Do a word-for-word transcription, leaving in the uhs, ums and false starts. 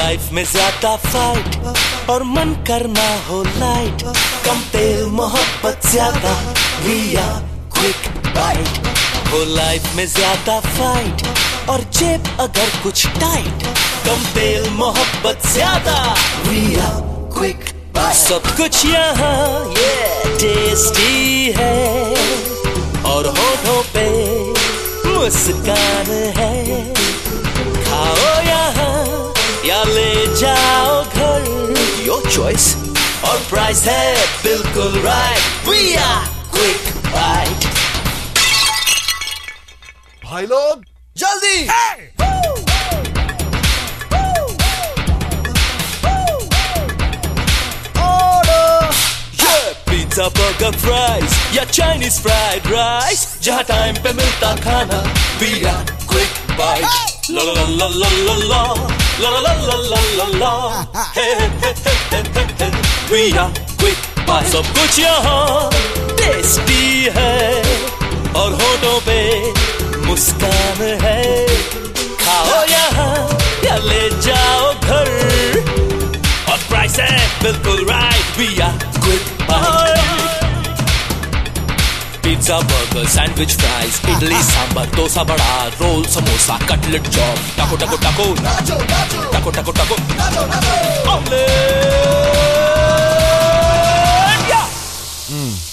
Life में ज्यादा fight और मन करना हो लाइट, कम तेल मोहब्बत ज्यादा, वी आर क्विक बाइट। हो लाइफ में ज्यादा फाइट और जेब अगर कुछ टाइट, कम तेल मोहब्बत ज्यादा, वी आर क्विक बाइट। सब कुछ यहाँ ये टेस्टी है और होठों पे मुस्कान है। खाओ यहाँ या ले जाओ घर, योर चॉइस, और प्राइस है बिल्कुल right, we are quick bite. भाई लोग जल्दी! पिज्जा बर्गर फ्राइज या चाइनीज फ्राइड राइस, जहाँ टाइम पे मिलता खाना, वी आर क्विक बाइट। ला ला ला ला ला ला ला ला ला ला ला ला, hey hey hey hey, we are quick bite. सब कुछ यहाँ टेस्टी है और होठों पे मुस्कान है। खाओ यहाँ या ले जाओ घर, और प्राइस है बिल्कुल right, we are quick bite. Pizza burger sandwich fries, idli sambar dosa vada, roll samosa cutlet chop, टाको टाको टाको टाको टाको टाको ऑमलेट।